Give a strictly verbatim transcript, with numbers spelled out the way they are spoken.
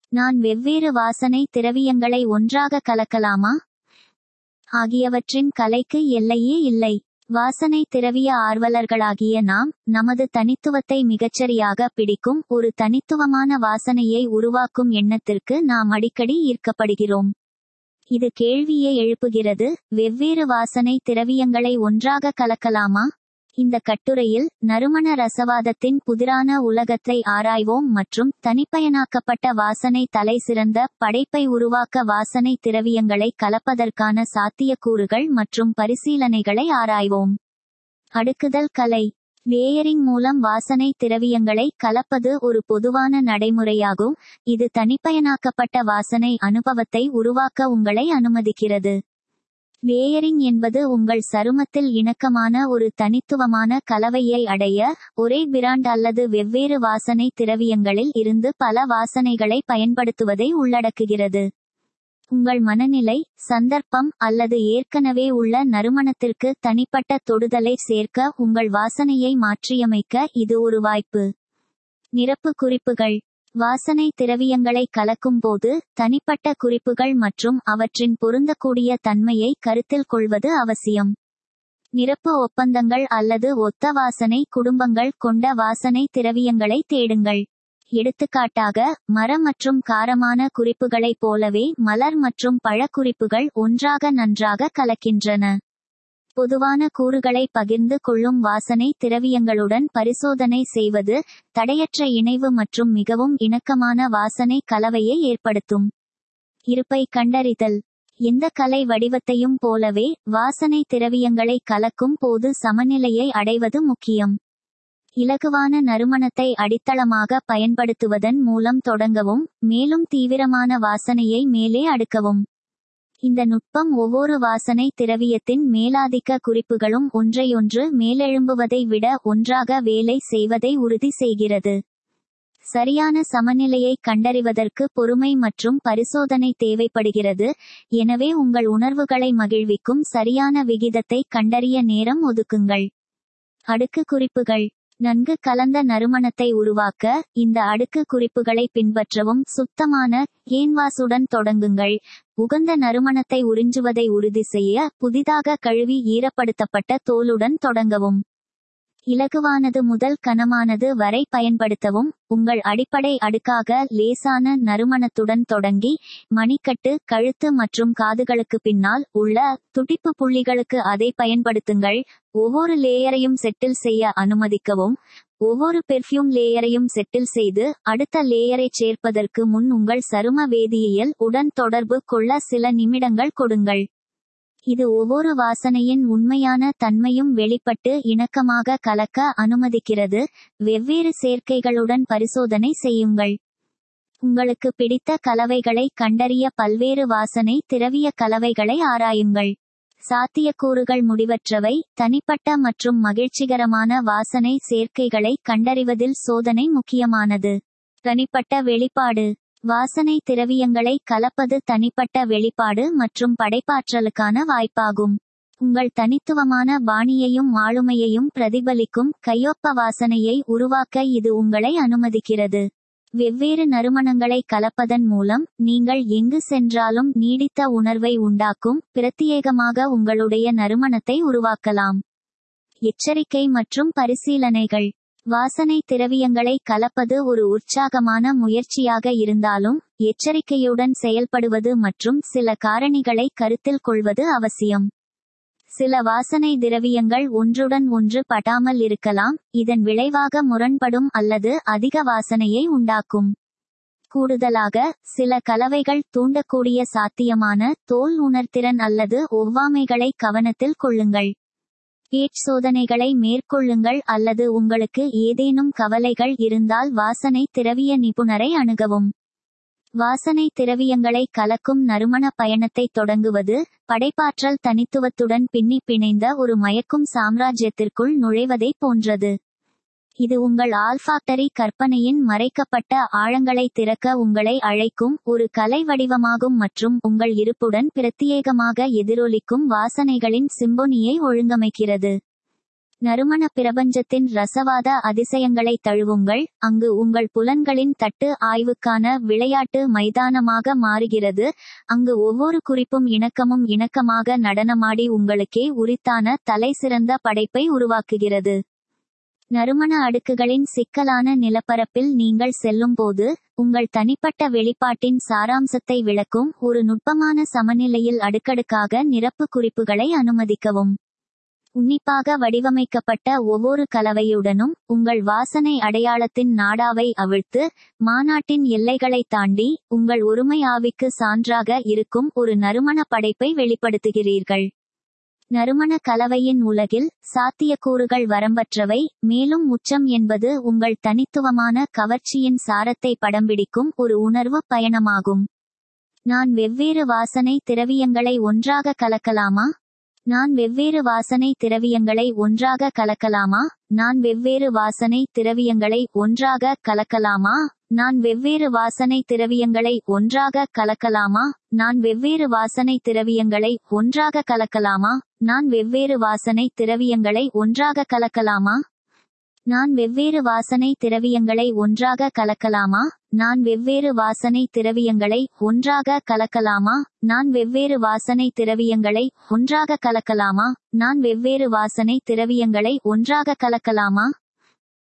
நான் வெவ்வேறு வாசனை திரவியங்களை ஒன்றாக கலக்கலாமா ஆகியவற்றின் கலைக்கு எல்லையே இல்லை. வாசனை திரவிய ஆர்வலர்களாகிய நாம் நமது தனித்துவத்தை மிகச்சரியாக பிடிக்கும் ஒரு தனித்துவமான வாசனையை உருவாக்கும் எண்ணத்திற்கு நாம் அடிக்கடி ஈர்க்கப்படுகிறோம். இது கேள்வியை எழுப்புகிறது, வெவ்வேறு வாசனை திரவியங்களை ஒன்றாக கலக்கலாமா? இந்த கட்டுரையில் நறுமண ரசவாதத்தின் புதிரான உலகத்தை ஆராய்வோம் மற்றும் தனிப்பயனாக்கப்பட்ட வாசனை தலைசிறந்த படைப்பை உருவாக்க வாசனை திரவியங்களை கலப்பதற்கான சாத்தியக்கூறுகள் மற்றும் பரிசீலனைகளை ஆராய்வோம். அடுக்குதல் கலை. லேயரிங் மூலம் வாசனை திரவியங்களை கலப்பது ஒரு பொதுவான நடைமுறையாகும், இது தனிப்பயனாக்கப்பட்ட வாசனை அனுபவத்தை உருவாக்க உங்களை அனுமதிக்கிறது. லேயரிங் என்பது உங்கள் சருமத்தில் இணக்கமான ஒரு தனித்துவமான கலவையை அடைய, ஒரே பிராண்ட் அல்லது வெவ்வேறு வாசனை திரவியங்களில் இருந்து பல வாசனைகளை பயன்படுத்துவதை உள்ளடக்குகிறது. உங்கள் மனநிலை, சந்தர்ப்பம் அல்லது ஏற்கனவே உள்ள நறுமணத்திற்கு தனிப்பட்ட தொடுதலை சேர்க்க உங்கள் வாசனையை மாற்றியமைக்க இது ஒரு வாய்ப்பு. நிரப்பு குறிப்புகள். வாசனை திரவியங்களை கலக்கும் போது தனிப்பட்ட குறிப்புகள் மற்றும் அவற்றின் பொருந்தக்கூடிய தன்மையை கருத்தில் கொள்வது அவசியம். நிரப்பு ஒப்பந்தங்கள் அல்லது ஒத்த வாசனை குடும்பங்கள் கொண்ட வாசனை திரவியங்களை தேடுங்கள். எடுத்துக்காட்டாக, மர மற்றும் காரமான குறிப்புகளைப் போலவே மலர் மற்றும் பழ குறிப்புகள் ஒன்றாக நன்றாக கலக்கின்றன. பொதுவான கூறுகளை பகிர்ந்து கொள்ளும் வாசனை திரவியங்களுடன் பரிசோதனை செய்வது தடையற்ற இணைவு மற்றும் மிகவும் இணக்கமான வாசனை கலவையை ஏற்படுத்தும். இருப்பை கண்டறிதல். எந்த கலை வடிவத்தையும் போலவே வாசனை திரவியங்களை கலக்கும் போது சமநிலையை அடைவது முக்கியம். இலகுவான நறுமணத்தை அடித்தளமாக பயன்படுத்துவதன் மூலம் தொடங்கவும், மேலும் தீவிரமான வாசனையை மேலே அடுக்கவும். இந்த நுட்பம் ஒவ்வொரு வாசனை திரவியத்தின் மேலாதிக்க குறிப்புகளும் ஒன்றையொன்று மேலெழும்புவதை விட ஒன்றாக வேலை செய்வதை உறுதி செய்கிறது. சரியான சமநிலையை கண்டறிவதற்கு பொறுமை மற்றும் பரிசோதனை தேவைப்படுகிறது, எனவே உங்கள் உணர்வுகளை மகிழ்விக்கும் சரியான விகிதத்தை கண்டறிய நேரம் ஒதுக்குங்கள். அடுக்கு குறிப்புகள். நன்கு கலந்த நறுமணத்தை உருவாக்க இந்த அடுக்கு குறிப்புகளை பின்பற்றவும். சுத்தமான கேன்வாஸுடன் தொடங்குங்கள். உகந்த நறுமணத்தை உறிஞ்சுவதை உறுதி செய்ய புதிதாக கழுவி ஈரப்படுத்தப்பட்ட தோலுடன் தொடங்கவும். இலகுவானது முதல் கனமானது வரை பயன்படுத்தவும். உங்கள் அடிப்படை அடுக்காக லேசான நறுமணத்துடன் தொடங்கி, மணிக்கட்டு, கழுத்து மற்றும் காதுகளுக்கு பின்னால் உள்ள துடிப்பு புள்ளிகளுக்கு அதை பயன்படுத்துங்கள். ஒவ்வொரு லேயரையும் செட்டில் செய்ய அனுமதிக்கவும். ஒவ்வொரு பெர்ஃப்யூம் லேயரையும் செட்டில் செய்து அடுத்த லேயரை சேர்ப்பதற்கு முன் உங்கள் சரும வேதியியல் உடன் தொடர்பு கொள்ள சில நிமிடங்கள் கொடுங்கள். இது ஒவ்வொரு வாசனையின் உண்மையான தன்மையும் வெளிப்பட்டு இணக்கமாக கலக்க அனுமதிக்கிறது. வெவ்வேறு சேர்க்கைகளுடன் பரிசோதனை செய்யுங்கள். உங்களுக்கு பிடித்த கலவைகளை கண்டறிய பல்வேறு வாசனை திரவிய கலவைகளை ஆராயுங்கள். சாத்தியக்கூறுகள் முடிவற்றவை. தனிப்பட்ட மற்றும் மகிழ்ச்சிகரமான வாசனை சேர்க்கைகளை கண்டறிவதில் சோதனை முக்கியமானது. தனிப்பட்ட வெளிப்பாடு. வாசனை திரவியங்களை கலப்பது தனிப்பட்ட வெளிப்பாடு மற்றும் படைப்பாற்றலுக்கான வாய்ப்பாகும். உங்கள் தனித்துவமான பாணியையும் ஆளுமையையும் பிரதிபலிக்கும் கையொப்ப வாசனையை உருவாக்க இது உங்களை அனுமதிக்கிறது. வெவ்வேறு நறுமணங்களை கலப்பதன் மூலம் நீங்கள் எங்கு சென்றாலும் நீடித்த உணர்வை உண்டாக்கும் பிரத்யேகமாக உங்களுடைய நறுமணத்தை உருவாக்கலாம். எச்சரிக்கை மற்றும் பரிசீலனைகள். வாசனை திரவியங்களை கலப்பது ஒரு உற்சாகமான முயற்சியாக இருந்தாலும், எச்சரிக்கையுடன் செயல்படுவது மற்றும் சில காரணிகளை கருத்தில் கொள்வது அவசியம். சில வாசனை திரவியங்கள் ஒன்றுடன் ஒன்று படாமல் இருக்கலாம், இதன் விளைவாக முரண்படும் அல்லது அதிக வாசனையை உண்டாக்கும். கூடுதலாக, சில கலவைகள் தூண்டக்கூடிய சாத்தியமான தோல் உணர்திறன் அல்லது ஒவ்வாமைகளை கவனத்தில் கொள்ளுங்கள். பேட்ச் சோதனைகளை மேற்கொள்ளுங்கள் அல்லது உங்களுக்கு ஏதேனும் கவலைகள் இருந்தால் வாசனை திரவிய நிபுணரை அணுகவும். வாசனை திரவியங்களை கலக்கும் நறுமண பயணத்தை தொடங்குவது, படைப்பாற்றல் தனித்துவத்துடன் பின்னி பிணைந்த ஒரு மயக்கும் சாம்ராஜ்யத்திற்குள் நுழைவதை போன்றது. இது உங்கள் ஆல்ஃபாக்டரி கற்பனையின் மறைக்கப்பட்ட ஆழங்களை திறக்க உங்களை அழைக்கும் ஒரு கலை வடிவமாகும் மற்றும் உங்கள் இருப்புடன் பிரத்யேகமாக எதிரொலிக்கும் வாசனைகளின் சிம்பொனியை ஒழுங்கமைக்கிறது. நறுமண பிரபஞ்சத்தின் ரசவாத அதிசயங்களை தழுவுங்கள், அங்கு உங்கள் புலன்களின் தட்டு ஆய்வுக்கான விளையாட்டு மைதானமாக மாறுகிறது, அங்கு ஒவ்வொரு குறிப்பும் இணக்கமும் இணக்கமாக நடனமாடி உங்களுக்கே உரித்தான தலைசிறந்த படைப்பை உருவாக்குகிறது. நறுமண அடுக்குகளின் சிக்கலான நிலப்பரப்பில் நீங்கள் செல்லும்போது, உங்கள் தனிப்பட்ட வெளிப்பாட்டின் சாராம்சத்தை விளக்கும் ஒரு நுட்பமான சமநிலையில் அடுக்கடுக்காக நிரப்பு குறிப்புகளை அனுமதிக்கவும். உன்னிப்பாக வடிவமைக்கப்பட்ட ஒவ்வொரு கலவையுடனும் உங்கள் வாசனை அடையாளத்தின் நாடாவை அவிழ்த்து, மாநாட்டின் எல்லைகளை தாண்டி உங்கள் ஒருமை ஆவிக்கு சான்றாக இருக்கும் ஒரு நறுமண படைப்பை வெளிப்படுத்துகிறீர்கள். நறுமண கலவையின் உலகில் சாத்தியக்கூறுகள் வரம்பற்றவை, மேலும் உச்சம் என்பது உங்கள் தனித்துவமான கவர்ச்சியின் சாரத்தை படம்பிடிக்கும் ஒரு உணர்வு பயணமாகும். நான் வெவ்வேறு வாசனை திரவியங்களை ஒன்றாக கலக்கலாமா? நான் வெவ்வேறு வாசனை திரவியங்களை ஒன்றாக கலக்கலாமா? நான் வெவ்வேறு வாசனை திரவியங்களை ஒன்றாக கலக்கலாமா? நான் வெவ்வேறு வாசனை திரவியங்களை ஒன்றாக கலக்கலாமா? நான் வெவ்வேறு வாசனை திரவியங்களை ஒன்றாக கலக்கலாமா? நான் வெவ்வேறு வாசனை திரவியங்களை ஒன்றாக கலக்கலாமா? நான் வெவ்வேறு வாசனை திரவியங்களை ஒன்றாக கலக்கலாமா? நான் வெவ்வேறு வாசனை திரவியங்களை ஒன்றாக கலக்கலாமா? நான் வெவ்வேறு வாசனை திரவியங்களை ஒன்றாக கலக்கலாமா? நான் வெவ்வேறு வாசனை திரவியங்களை ஒன்றாக கலக்கலாமா?